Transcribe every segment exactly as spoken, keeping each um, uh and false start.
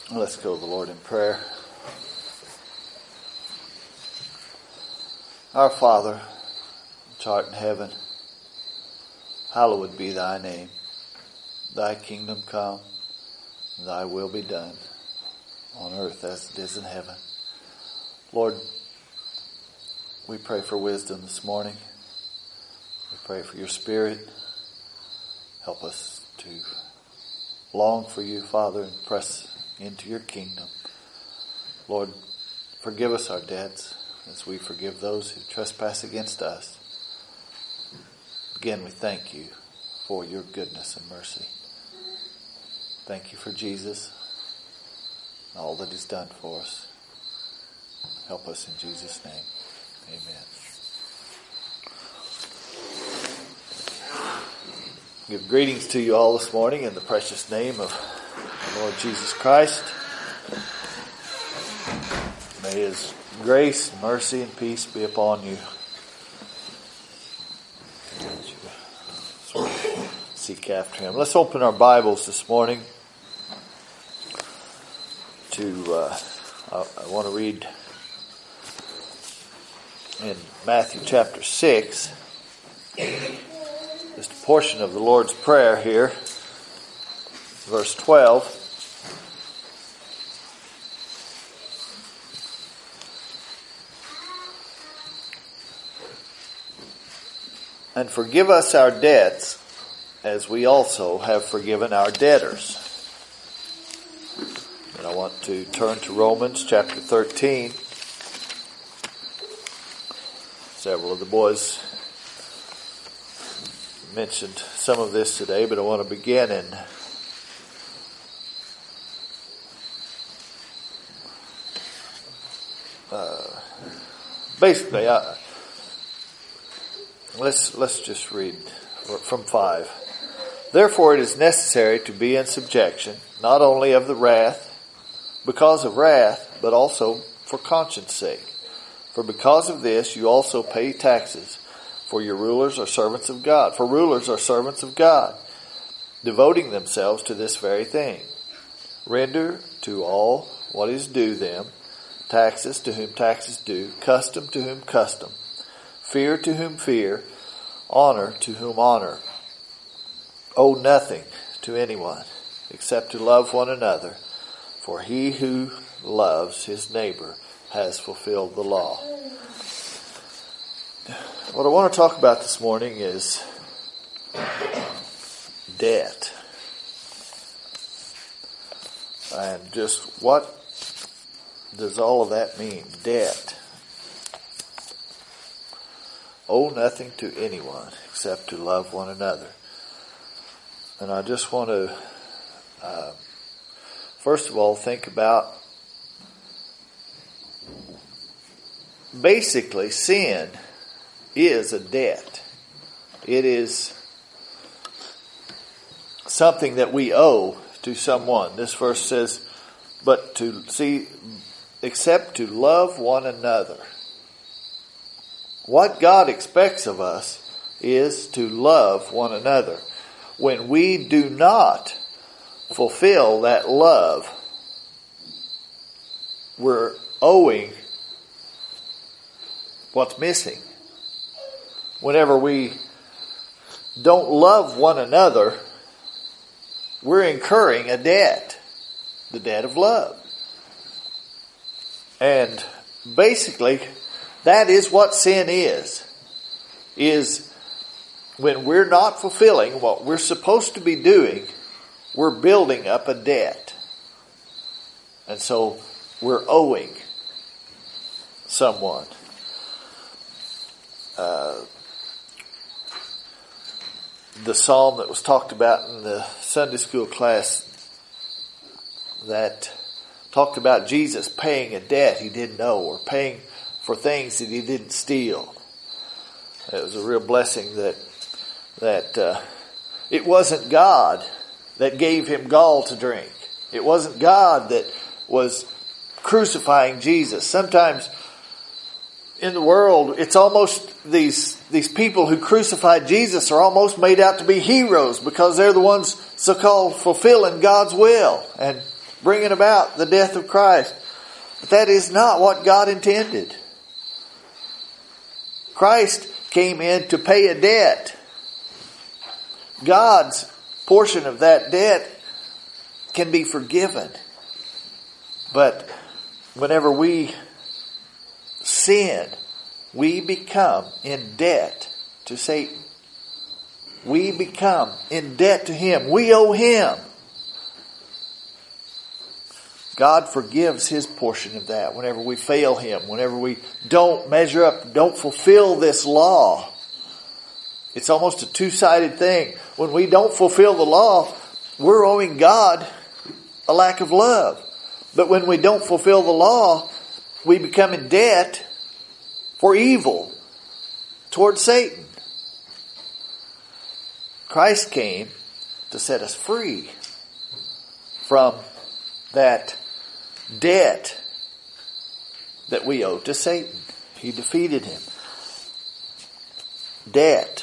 Let's go to the Lord in prayer. Our Father, which art in heaven, hallowed be thy name. Thy kingdom come, thy will be done, on earth as it is in heaven. Lord, we pray for wisdom this morning. We pray for your Spirit. Help us to long for you, Father, and press into your kingdom. Lord, forgive us our debts as we forgive those who trespass against us. Again, we thank you for your goodness and mercy. Thank you for Jesus, all that he's done for us. Help us in Jesus' name. Amen. Give greetings to you all this morning in the precious name of the Lord Jesus Christ. May his grace, mercy, and peace be upon you. Seek after him. Let's open our Bibles this morning to, uh, I, I want to read in Matthew chapter six, just a portion of the Lord's Prayer here, verse twelve. And forgive us our debts, as we also have forgiven our debtors. And I want to turn to Romans chapter thirteen. Several of the boys mentioned some of this today, but I want to begin in uh, basically, I, let's let's just read from five. Therefore it is necessary to be in subjection, not only of the wrath, because of wrath, but also for conscience sake. For because of this you also pay taxes, for your rulers are servants of God. For rulers are servants of God, devoting themselves to this very thing. Render to all what is due them, taxes to whom taxes due, custom to whom custom, fear to whom fear, honor to whom honor. Owe nothing to anyone except to love one another, for he who loves his neighbor has fulfilled the law. What I want to talk about this morning is debt. And just what does all of that mean? Debt. Owe nothing to anyone except to love one another. And I just want to, uh, first of all, think about basically sin is a debt. It is something that we owe to someone. This verse says, but to see, except to love one another. What God expects of us is to love one another. When we do not fulfill that love, we're owing what's missing. Whenever we don't love one another, we're incurring a debt, the debt of love. And basically, that is what sin is, is when we're not fulfilling what we're supposed to be doing, we're building up a debt. And so we're owing someone. Uh, the psalm that was talked about in the Sunday school class that talked about Jesus paying a debt he didn't owe, or paying for things that he didn't steal. It was a real blessing that that uh, it wasn't God that gave him gall to drink. It wasn't God that was crucifying Jesus. Sometimes in the world, it's almost these these people who crucified Jesus are almost made out to be heroes because they're the ones so-called fulfilling God's will. And bringing about the death of Christ. But that is not what God intended. Christ came in to pay a debt. God's portion of that debt can be forgiven. But whenever we sin, we become in debt to Satan. We become in debt to him. We owe him. God forgives his portion of that whenever we fail him, whenever we don't measure up, don't fulfill this law. It's almost a two-sided thing. When we don't fulfill the law, we're owing God a lack of love. But when we don't fulfill the law, we become in debt for evil towards Satan. Christ came to set us free from that debt that we owe to Satan. He defeated him. Debt.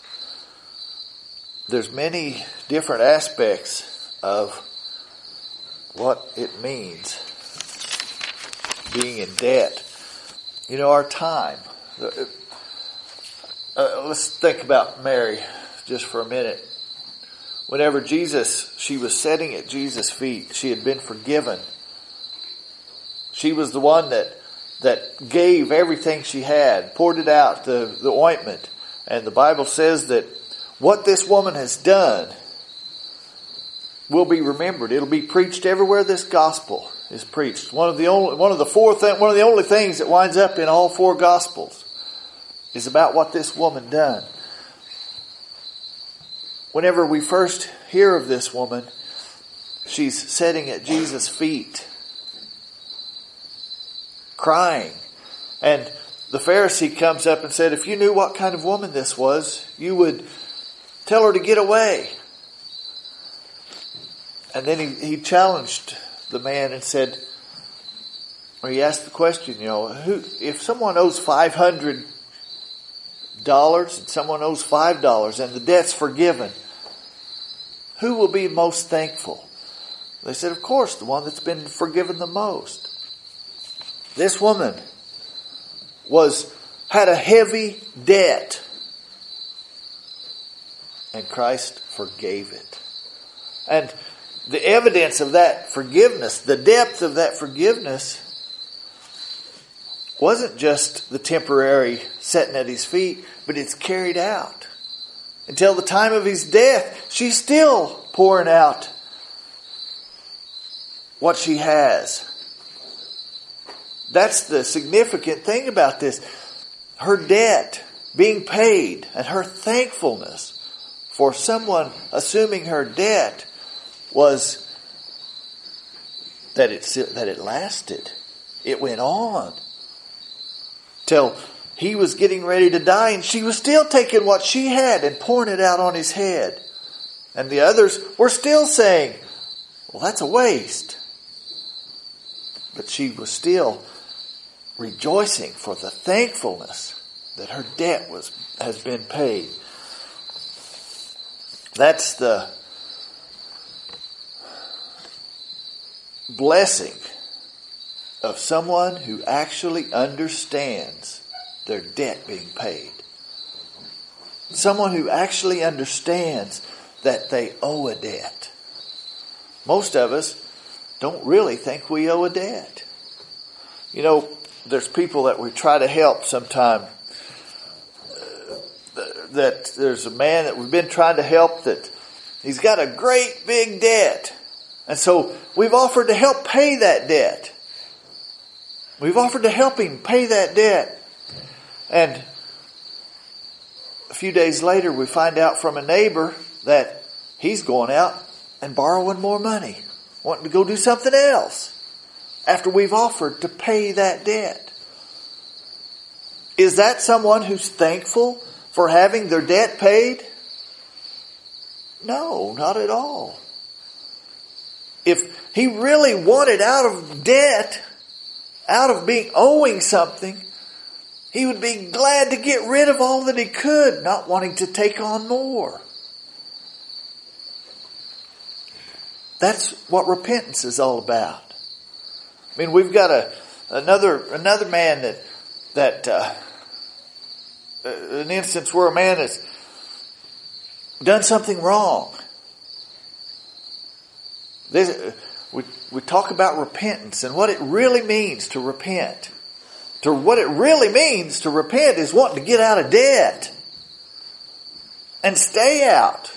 There's many different aspects of what it means being in debt. You know, our time. Uh, let's think about Mary just for a minute. Whenever Jesus, she was sitting at Jesus' feet, she had been forgiven. She was the one that that gave everything she had, poured it out, the, the ointment. And the Bible says that what this woman has done will be remembered. It'll be preached everywhere this gospel is preached. One of the only, one of the four th- one of the only things that winds up in all four gospels is about what this woman done. Whenever we first hear of this woman, she's sitting at Jesus' feet, crying. And the Pharisee comes up and said, if you knew what kind of woman this was, you would tell her to get away. And then he, he challenged the man and said, or he asked the question, you know, who, if someone owes five hundred dollars and someone owes five dollars and the debt's forgiven, who will be most thankful? They said, of course, the one that's been forgiven the most. This woman was had a heavy debt, and Christ forgave it. And the evidence of that forgiveness, the depth of that forgiveness, wasn't just the temporary sitting at his feet, but it's carried out. Until the time of his death, she's still pouring out what she has. That's the significant thing about this. Her debt being paid and her thankfulness for someone assuming her debt was that it, that it lasted. It went on till he was getting ready to die, and she was still taking what she had and pouring it out on his head. And the others were still saying, well, that's a waste. But she was still rejoicing for the thankfulness that her debt was has been paid. That's the blessing of someone who actually understands their debt being paid. Someone who actually understands that they owe a debt. Most of us don't really think we owe a debt. You know, there's people that we try to help sometime. Uh, that there's a man that we've been trying to help that he's got a great big debt. And so we've offered to help pay that debt. We've offered to help him pay that debt. And a few days later we find out from a neighbor that he's going out and borrowing more money, wanting to go do something else after we've offered to pay that debt. Is that someone who's thankful for having their debt paid? No, not at all. If he really wanted out of debt, out of being owing something, he would be glad to get rid of all that he could, not wanting to take on more. That's what repentance is all about. I mean, we've got a another another man that that uh, an instance where a man has done something wrong. There's, we we talk about repentance and what it really means to repent. To what it really means to repent is wanting to get out of debt and stay out.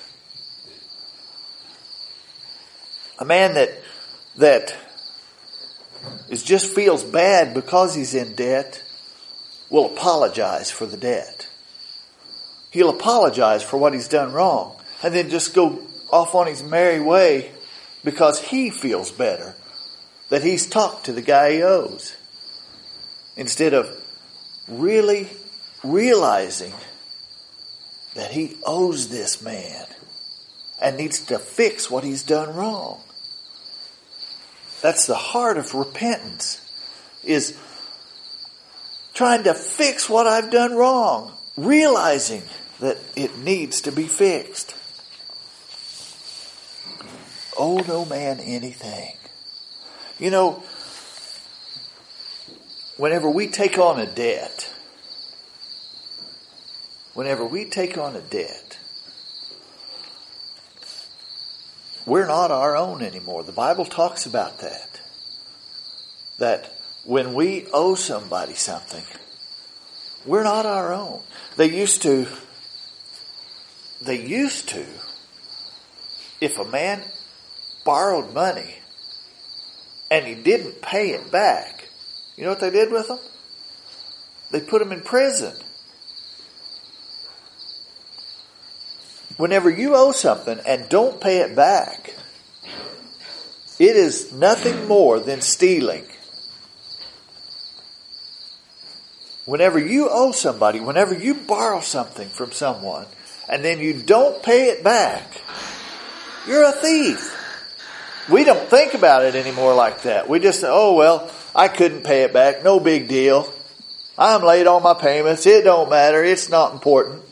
A man that that is just feels bad because he's in debt will apologize for the debt. He'll apologize for what he's done wrong and then just go off on his merry way because he feels better that he's talked to the guy he owes, instead of really realizing that he owes this man and needs to fix what he's done wrong. That's the heart of repentance, is trying to fix what I've done wrong, realizing that it needs to be fixed. Owe no man anything. You know, whenever we take on a debt, whenever we take on a debt, we're not our own anymore. The Bible talks about that. That when we owe somebody something, we're not our own. They used to, they used to, if a man borrowed money and he didn't pay it back, you know what they did with him? They put him in prison. Whenever you owe something and don't pay it back, it is nothing more than stealing. Whenever you owe somebody, whenever you borrow something from someone, and then you don't pay it back, you're a thief. We don't think about it anymore like that. We just say, oh, well, I couldn't pay it back. No big deal. I'm late on my payments. It don't matter. It's not important.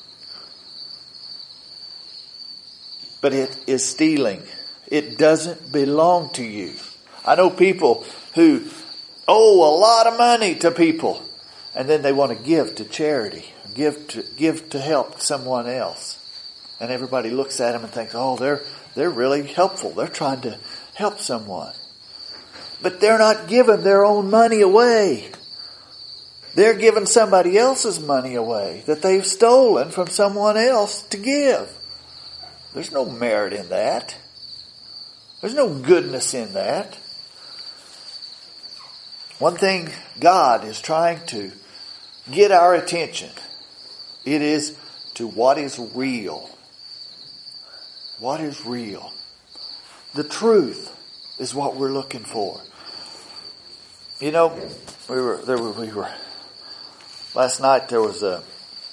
But it is stealing. It doesn't belong to you. I know people who owe a lot of money to people, and then they want to give to charity, give to give to help someone else. And everybody looks at them and thinks, oh, they're they're really helpful. They're trying to help someone. But they're not giving their own money away. They're giving somebody else's money away that they've stolen from someone else to give. There's no merit in that. There's no goodness in that. One thing God is trying to get our attention, it is to what is real. What is real? The truth is what we're looking for. You know, we were there. Were, we were last night. There was a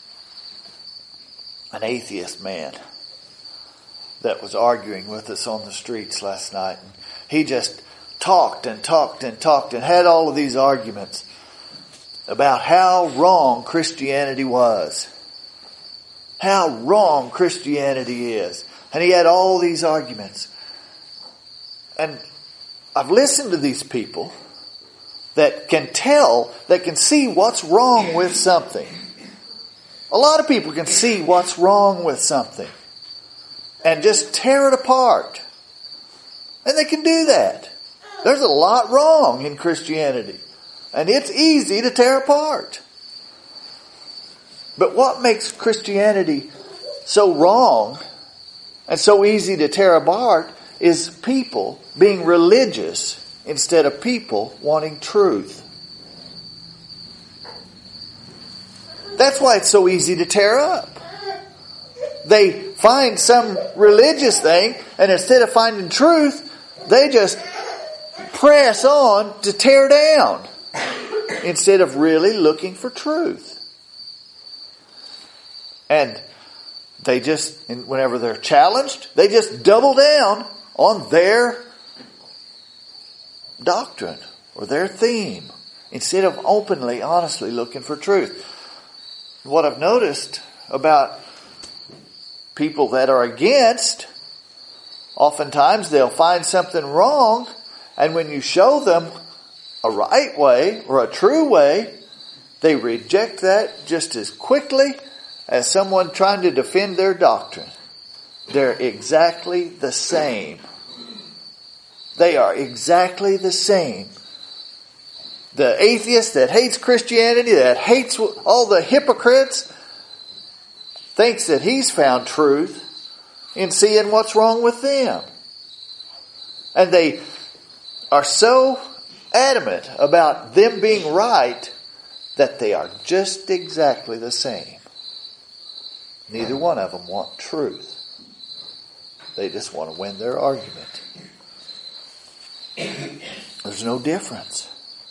an atheist man that was arguing with us on the streets last night. And he just talked and talked and talked and had all of these arguments about how wrong Christianity was. How wrong Christianity is. And he had all these arguments. And I've listened to these people that can tell, that can see what's wrong with something. A lot of people can see what's wrong with something and just tear it apart. And they can do that. There's a lot wrong in Christianity. And it's easy to tear apart. But what makes Christianity so wrong and so easy to tear apart is people being religious instead of people wanting truth. That's why it's so easy to tear up. They find some religious thing, and instead of finding truth, they just press on to tear down instead of really looking for truth. And they just, whenever they're challenged, they just double down on their doctrine or their theme instead of openly, honestly looking for truth. What I've noticed about people that are against Oftentimes they'll find something wrong, and when you show them a right way or a true way, they reject that just as quickly as someone trying to defend their doctrine. They're exactly the same. They are exactly the same. The atheist that hates Christianity, that hates all the hypocrites, thinks that he's found truth in seeing what's wrong with them. And they are so adamant about them being right that they are just exactly the same. Neither one of them want truth. They just want to win their argument. There's no difference.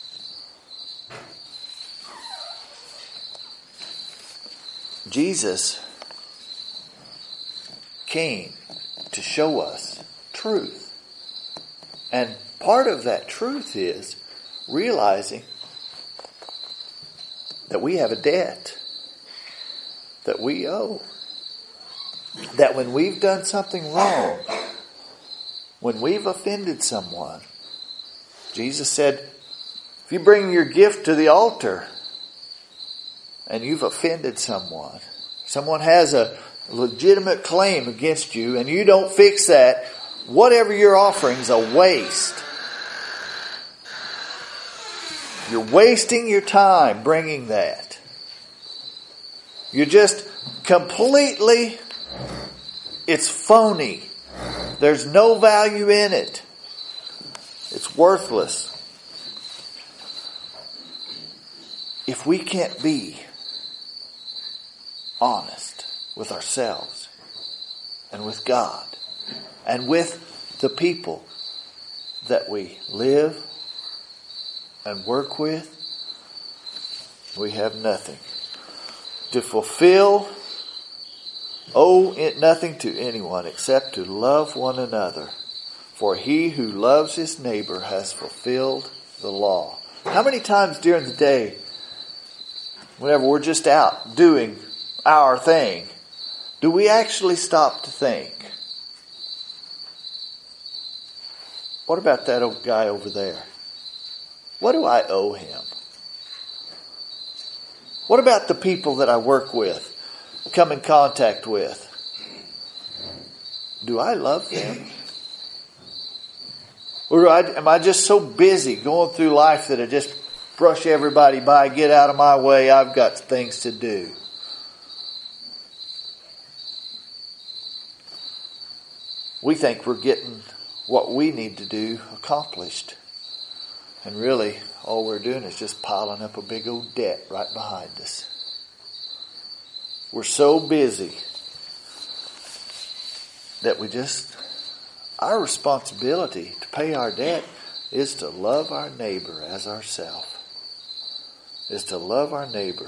Jesus came to show us truth. And part of that truth is realizing that we have a debt that we owe. That when we've done something wrong, when we've offended someone, Jesus said, if you bring your gift to the altar and you've offended someone, someone has a legitimate claim against you and you don't fix that, whatever you're offering is a waste. You're wasting your time bringing that. You're just completely, it's phony. There's no value in it. It's worthless. If we can't be honest with ourselves and with God and with the people that we live and work with, we have nothing. To fulfill, owe it nothing to anyone except to love one another. For he who loves his neighbor has fulfilled the law. How many times during the day, whenever we're just out doing our thing, do we actually stop to think, what about that old guy over there? What do I owe him? What about the people that I work with, come in contact with? Do I love them? Or I, am I just so busy going through life that I just brush everybody by, get out of my way, I've got things to do? We think we're getting what we need to do accomplished. And really, all we're doing is just piling up a big old debt right behind us. We're so busy that we just, our responsibility to pay our debt is to love our neighbor as ourselves. Is to love our neighbor.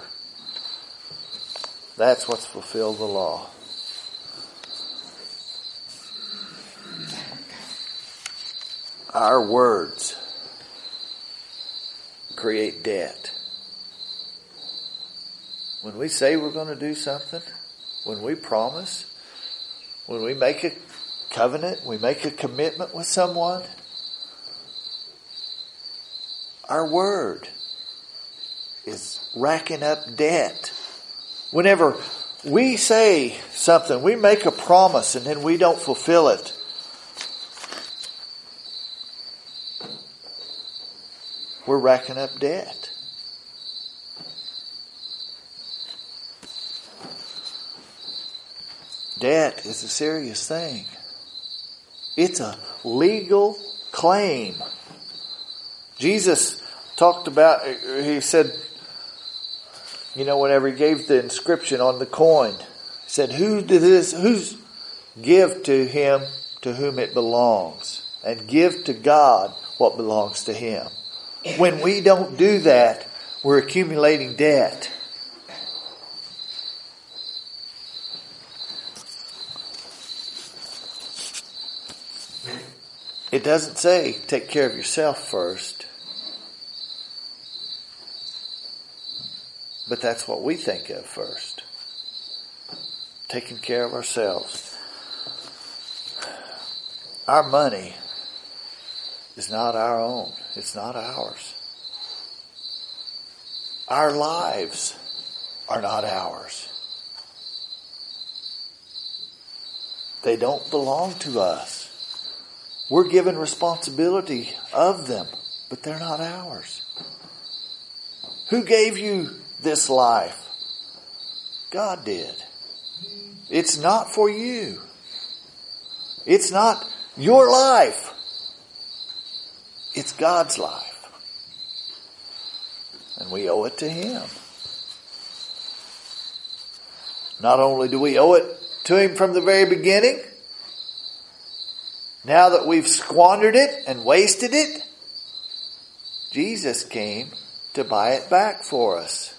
That's what's fulfilled the law. Our words create debt. When we say we're going to do something, when we promise, when we make a covenant, we make a commitment with someone, our word is racking up debt. Whenever we say something, we make a promise and then we don't fulfill it, we're racking up debt. Debt is a serious thing. It's a legal claim. Jesus talked about, he said, you know, whenever he gave the inscription on the coin, he said, who did this, who's give to him to whom it belongs, and give to God what belongs to him. When we don't do that, we're accumulating debt. It doesn't say take care of yourself first. But that's what we think of first. Taking care of ourselves. Our money is not our own. It's not ours. Our lives are not ours. They don't belong to us. We're given responsibility of them, but they're not ours. Who gave you this life? God did. It's not for you. It's not your life. It's God's life. And we owe it to Him. Not only do we owe it to Him from the very beginning, now that we've squandered it and wasted it, Jesus came to buy it back for us.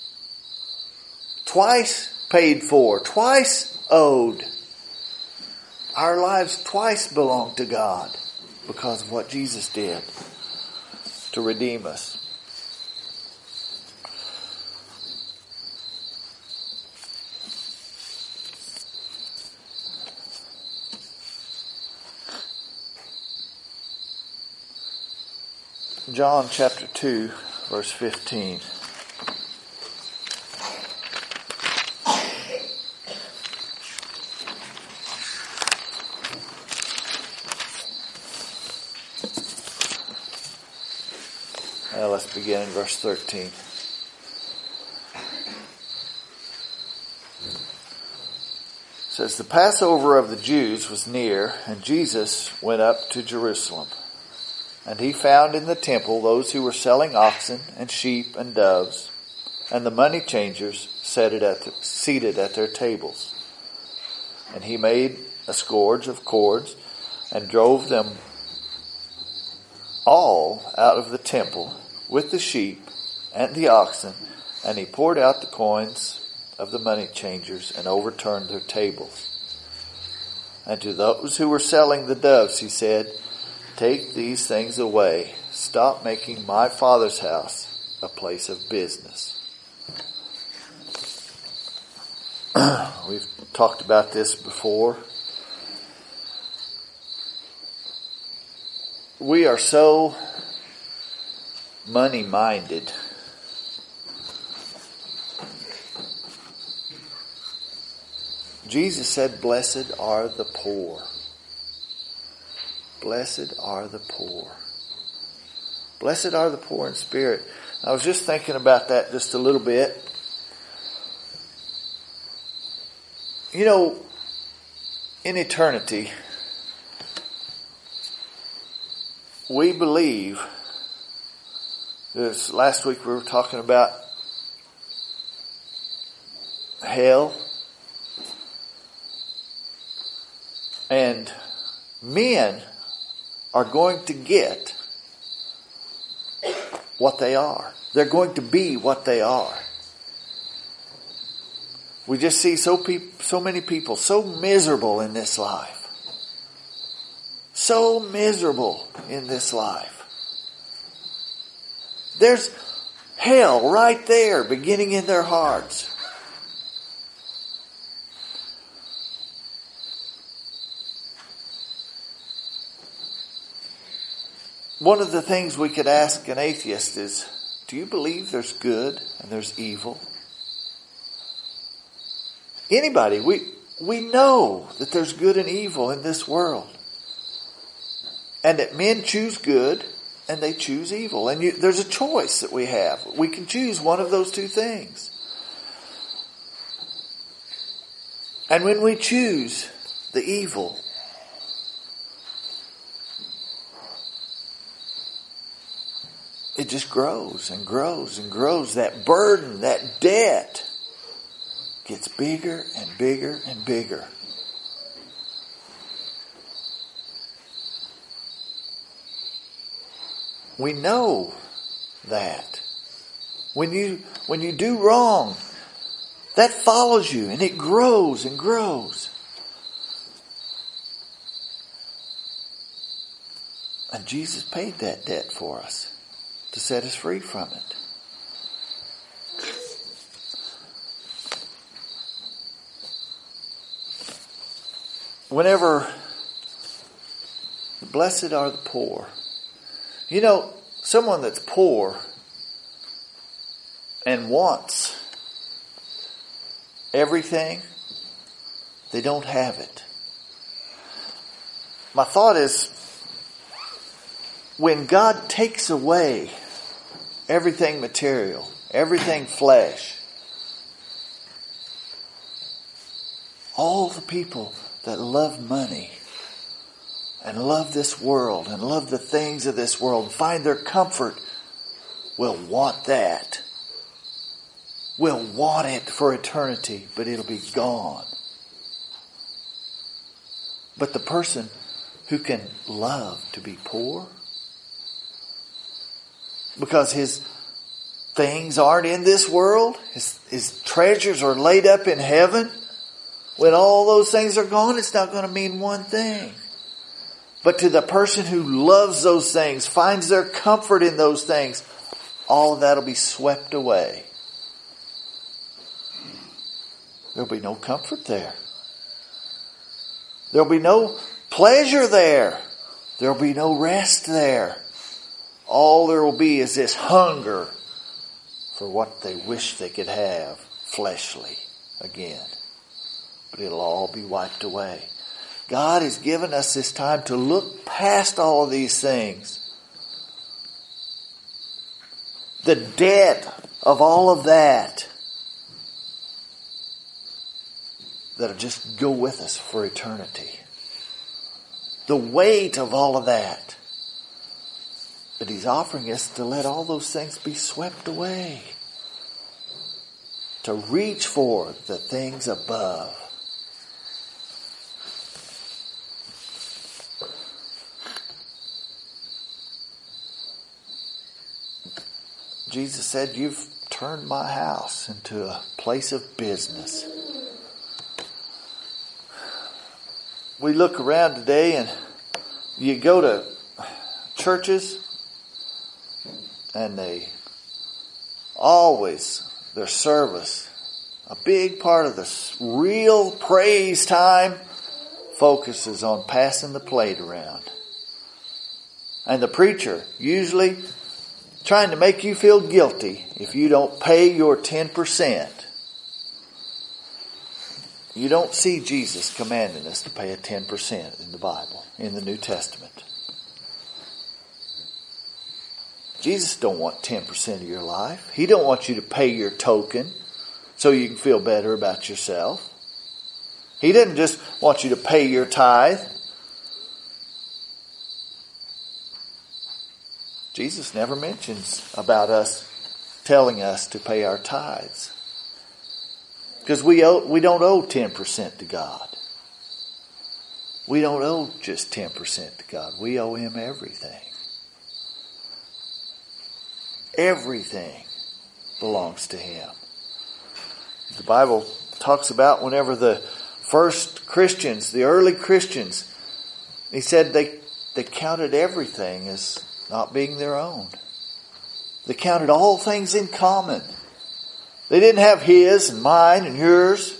Twice paid for, twice owed. Our lives twice belong to God because of what Jesus did to redeem us. John chapter two, verse fifteen. Well, let's begin in verse thirteen. It says, the Passover of the Jews was near, and Jesus went up to Jerusalem. And he found in the temple those who were selling oxen and sheep and doves, and the money changers seated at, the, seated at their tables. And he made a scourge of cords and drove them all out of the temple with the sheep and the oxen, and he poured out the coins of the money changers and overturned their tables. And to those who were selling the doves he said, take these things away. Stop making my Father's house a place of business. We've talked about this before. We are so money-minded. Jesus said, blessed are the poor. Blessed are the poor. Blessed are the poor in spirit. I was just thinking about that just a little bit. You know, in eternity, we believe, this last week we were talking about hell, and men are going to get what they are. They're going to be what they are. We just see so peop- so many people so miserable in this life. So miserable in this life. There's hell right there beginning in their hearts. One of the things we could ask an atheist is, do you believe there's good and there's evil? Anybody, we we know that there's good and evil in this world. And that men choose good and they choose evil. And you, there's a choice that we have. We can choose one of those two things. And when we choose the evil, it just grows and grows and grows. That burden, that debt gets bigger and bigger and bigger. We know that. When you, when you do wrong, that follows you and it grows and grows. And Jesus paid that debt for us to set us free from it. Whenever Blessed are the poor. You know, someone that's poor and wants everything, they don't have it. My thought is, when God takes away everything material, everything flesh, all the people that love money and love this world and love the things of this world and find their comfort will want that. Will want it for eternity, but it'll be gone. But the person who can love to be poor, because his things aren't in this world, his, his treasures are laid up in heaven, when all those things are gone, it's not going to mean one thing. But to the person who loves those things, finds their comfort in those things, all of that will be swept away. There'll be no comfort there. There'll be no pleasure there. There'll be no rest there. All there will be is this hunger for what they wish they could have fleshly again. But it'll all be wiped away. God has given us this time to look past all of these things. The debt of all of that. That'll just go with us for eternity. The weight of all of that. But He's offering us to let all those things be swept away. To reach for the things above. Jesus said, "You've turned my house into a place of business." We look around today and you go to churches and they always, their service, a big part of the real praise time focuses on passing the plate around. And the preacher usually trying to make you feel guilty if you don't pay your ten percent. You don't see Jesus commanding us to pay a ten percent in the Bible, in the New Testament. Jesus don't want ten percent of your life. He don't want you to pay your token so you can feel better about yourself. He doesn't just want you to pay your tithe. Jesus never mentions about us telling us to pay our tithes. Because we owe, we don't owe ten percent to God. We don't owe just ten percent to God. We owe Him everything. Everything belongs to Him. The Bible talks about whenever the first Christians, the early Christians, he said they, they counted everything as not being their own. They counted all things in common. They didn't have his and mine and yours.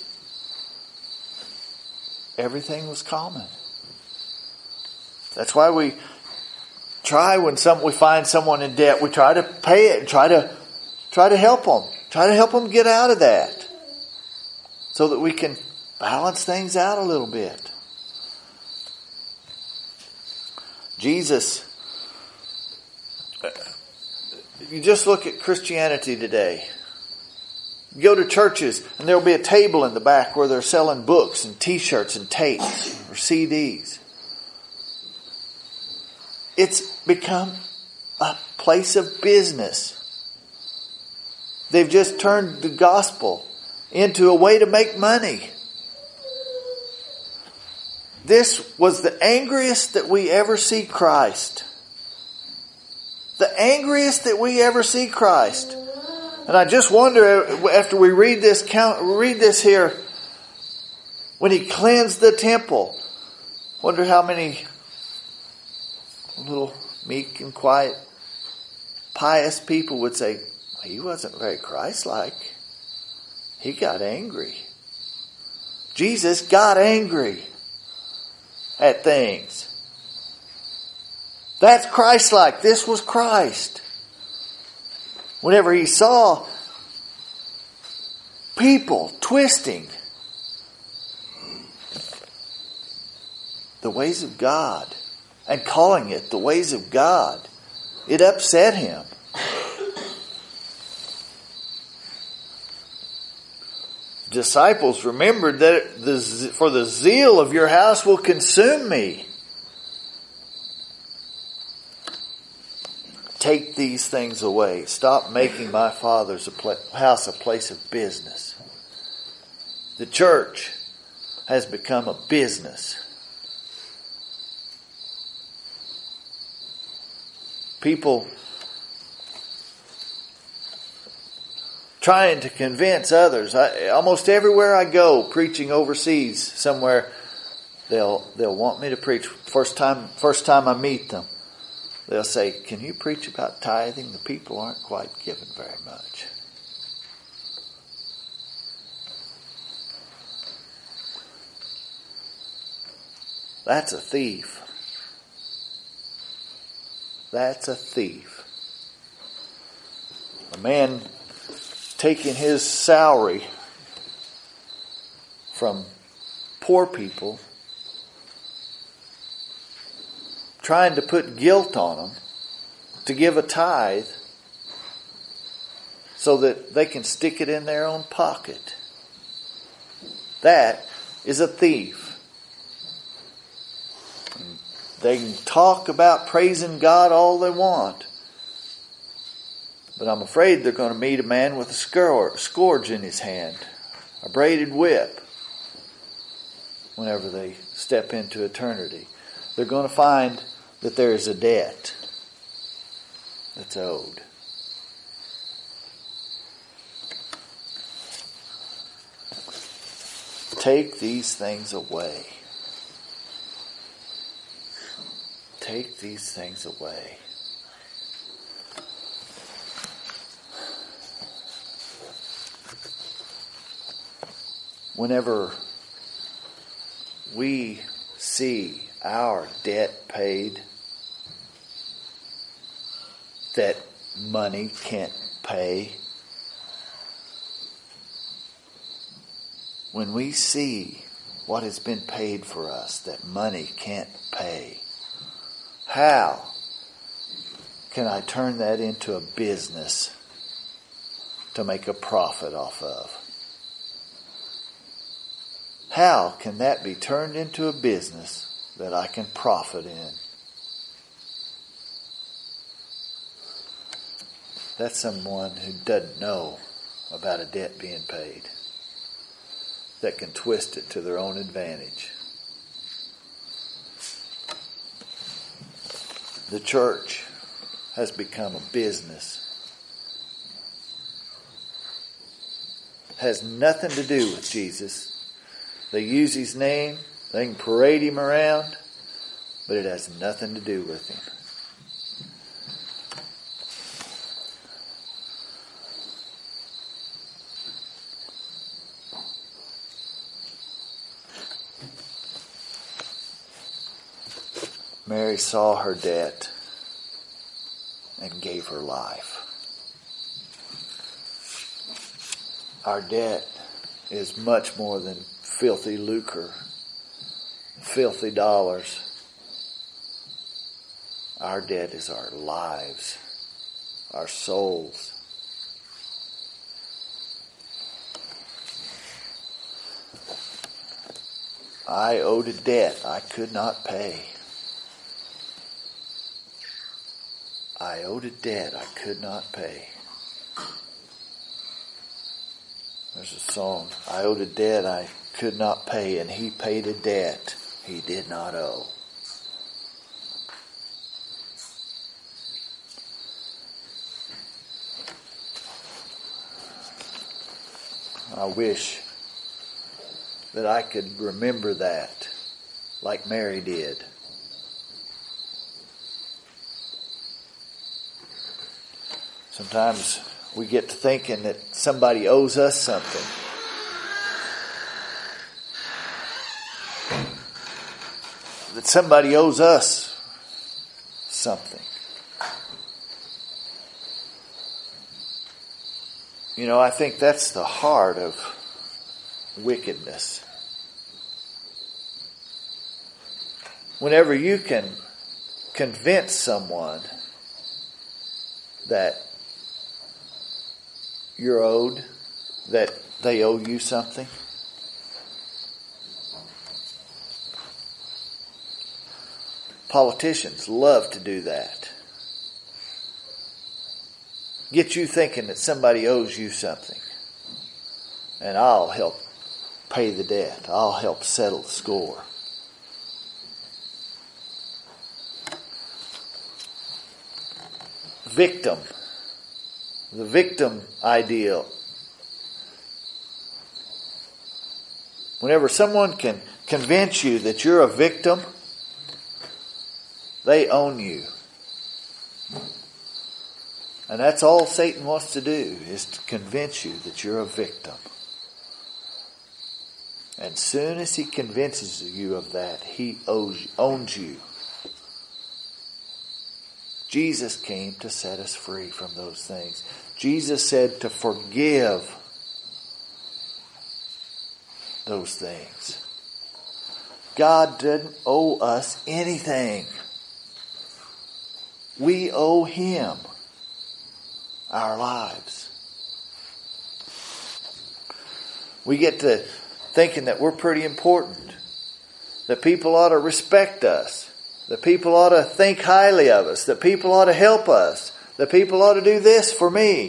Everything was common. That's why we try when some we find someone in debt, we try to pay it and try to try to help them. Try to help them get out of that. So that we can balance things out a little bit. Jesus, you just look at Christianity today. You go to churches and there'll be a table in the back where they're selling books and t-shirts and tapes or C Ds. It's become a place of business. They've just turned the gospel into a way to make money. This was the angriest that we ever see Christ. The angriest that we ever see Christ. And I just wonder, after we read this count, read this here, when He cleansed the temple, wonder how many little meek and quiet, pious people would say, He wasn't very Christ-like. He got angry. Jesus got angry at things. That's Christ-like. This was Christ. Whenever he saw people twisting the ways of God and calling it the ways of God, it upset him. Disciples remembered that the, for the zeal of your house will consume me. Take these things away. Stop making my Father's house a place of business. The church has become a business. People trying to convince others. I, almost everywhere I go, preaching overseas somewhere, they'll they'll want me to preach. First time first time I meet them, they'll say, "Can you preach about tithing? The people aren't quite giving very much." That's a thief. That's a thief. A man taking his salary from poor people, trying to put guilt on them to give a tithe so that they can stick it in their own pocket. That is a thief. They can talk about praising God all they want, but I'm afraid they're going to meet a man with a scourge in his hand, a braided whip, whenever they step into eternity. They're going to find that there is a debt that's owed. Take these things away. Take these things away. Whenever we see our debt paid that money can't pay, when we see what has been paid for us that money can't pay, how can I turn that into a business to make a profit off of? How can that be turned into a business that I can profit in? That's someone who doesn't know about a debt being paid, that can twist it to their own advantage. The church has become a business. Has nothing to do with Jesus. They use his name, they can parade him around, but it has nothing to do with him. Mary saw her debt and gave her life. Our debt is much more than filthy lucre, filthy dollars. Our debt is our lives, our souls. I owed a debt I could not pay. I owed a debt I could not pay. There's a song. I owed a debt I could not pay, and he paid a debt he did not owe. I wish that I could remember that like Mary did. Sometimes we get to thinking that somebody owes us something. That somebody owes us something. You know, I think that's the heart of wickedness. Whenever you can convince someone that you're owed, that they owe you something. Politicians love to do that. Get you thinking that somebody owes you something. And I'll help pay the debt. I'll help settle the score. Victim. The victim ideal. Whenever someone can convince you that you're a victim, they own you. And that's all Satan wants to do, is to convince you that you're a victim. And soon as he convinces you of that, he owes, owns you. Jesus came to set us free from those things. Jesus said to forgive those things. God didn't owe us anything. We owe Him our lives. We get to thinking that we're pretty important. That people ought to respect us. That people ought to think highly of us. That people ought to help us. That people ought to do this for me.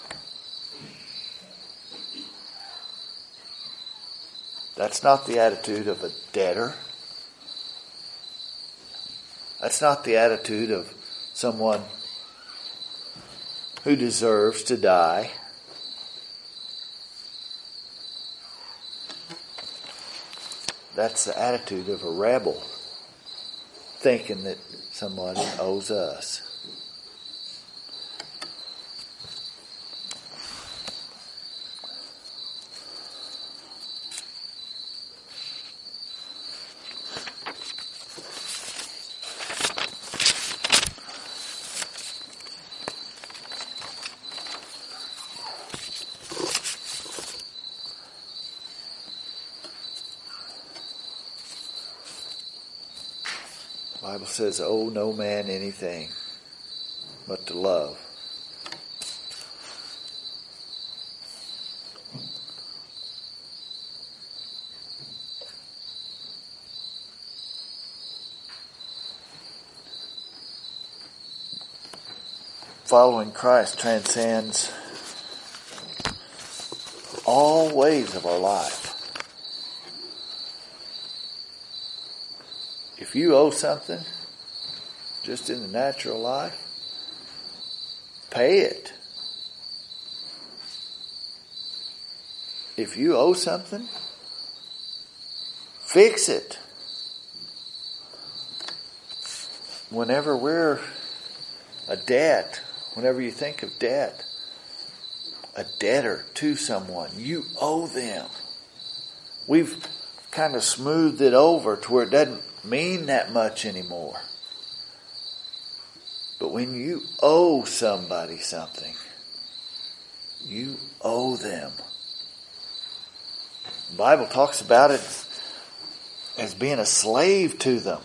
That's not the attitude of a debtor. That's not the attitude of someone who deserves to die. That's the attitude of a rebel, thinking that somebody owes us. The Bible says, owe no man anything but to love. Following Christ transcends all ways of our life. If you owe something, just in the natural life, pay it. If you owe something, fix it. Whenever we're a debt, whenever you think of debt, a debtor to someone, you owe them. We've kind of smoothed it over to where it doesn't mean that much anymore. But when you owe somebody something, you owe them. The Bible talks about it as being a slave to them.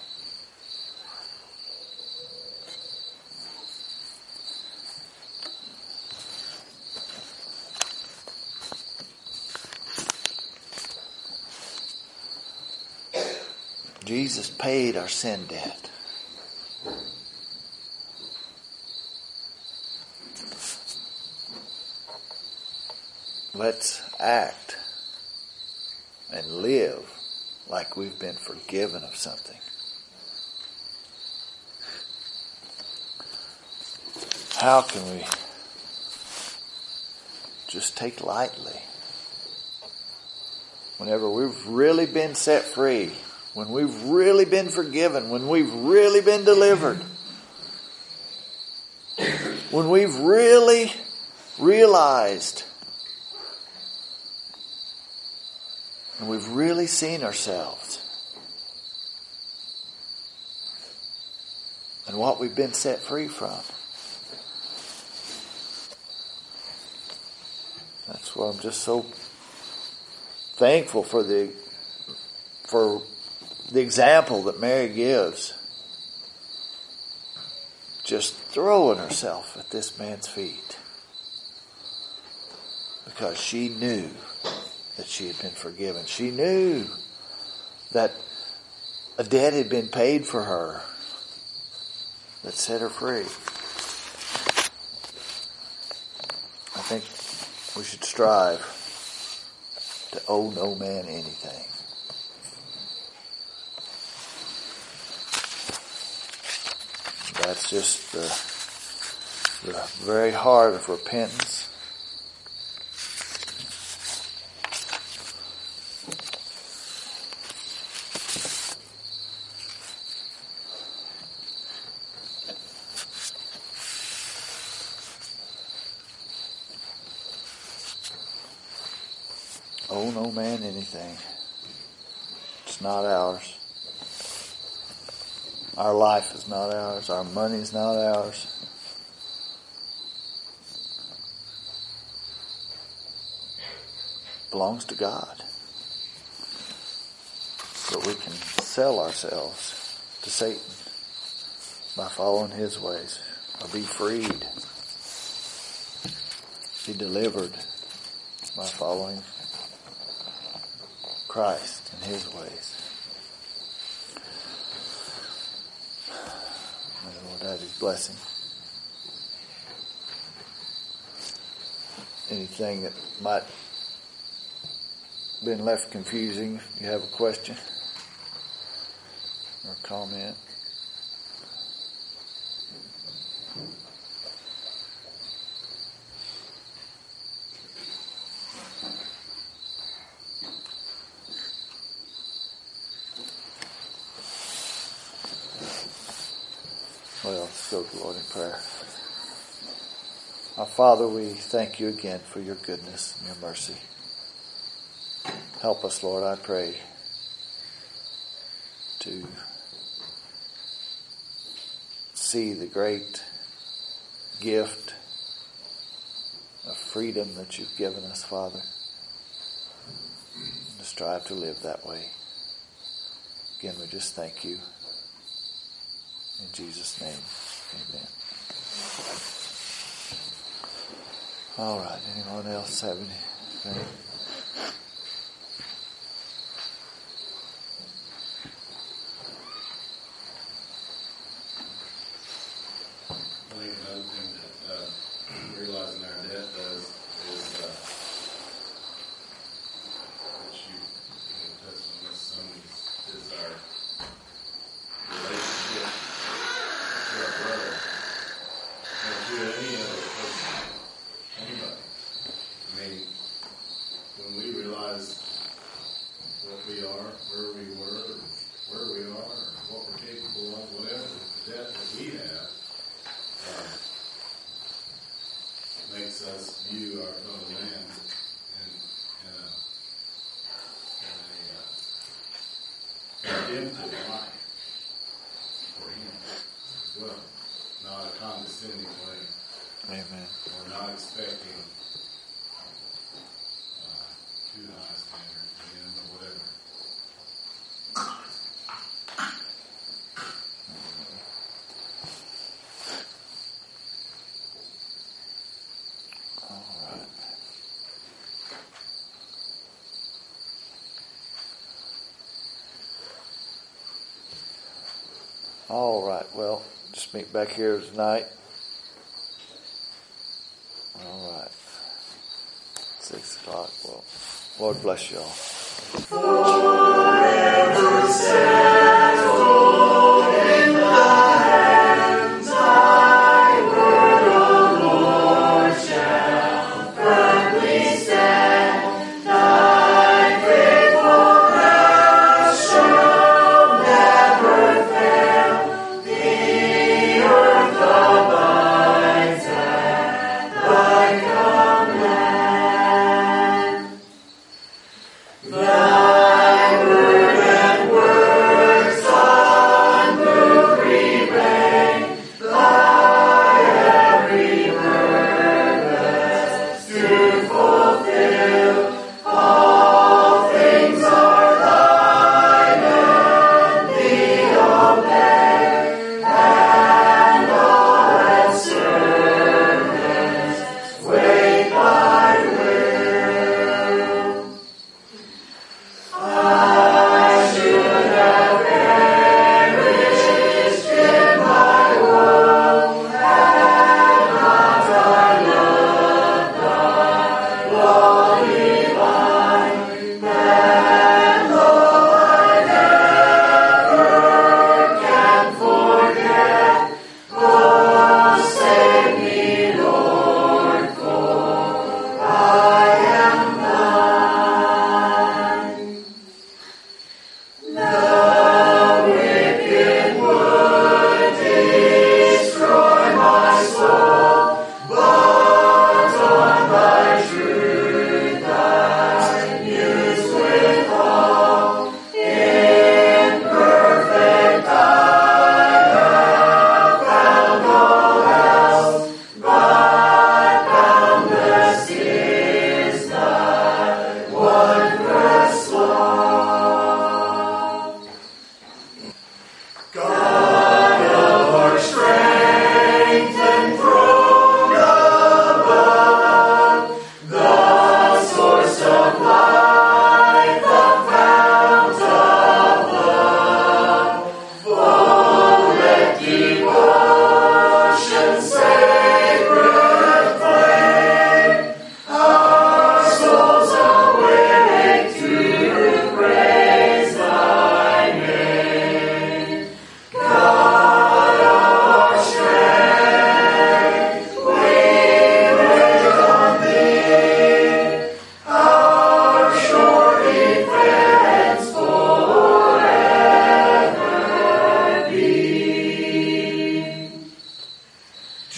Jesus paid our sin debt. Let's act and live like we've been forgiven of something. How can we just take lightly whenever we've really been set free? When we've really been forgiven, when we've really been delivered, when we've really realized and we've really seen ourselves, and and what we've been set free from. That's why I'm just so thankful for the for the example that Mary gives. Just throwing herself at this man's feet. Because she knew that she had been forgiven. She knew that a debt had been paid for her that set her free. I think we should strive to owe no man anything. That's just the, the very heart of repentance. Owe no man anything. It's not ours. Our life is not ours. Our money is not ours. It belongs to God. But we can sell ourselves to Satan by following his ways, or be freed, be delivered by following Christ and his ways. May the Lord add his blessing. Anything that might have been left confusing, if you have a question or comment. Well, let's go to the Lord in prayer. Our Father, we thank you again for your goodness and your mercy. Help us, Lord, I pray, to see the great gift of freedom that you've given us, Father, and to strive to live that way. Again, we just thank you. In Jesus' name, amen. All right, anyone else have anything? I think another thing that uh, realizing our debt does is uh, that you can touch on this some is, is our relationship to our brother and to any other person, anybody. I mean, when we realize what we are, where we were, where we are, or what we're capable of, whatever the debt that we have, uh, makes us view our fellow man in, in a, in a uh, redemptive light for him as well. Not a condescending way. Amen. Or not expecting uh, too high a standard for him or whatever. All right. All right. Well, just meet back here tonight. All right. Six o'clock. Well, Lord bless you all. Forever settled in the heavens, thy word, O Lord, shall firmly stand. Thy faithful promise shall never fail. The earth abides at thy command. Thy word and word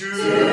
to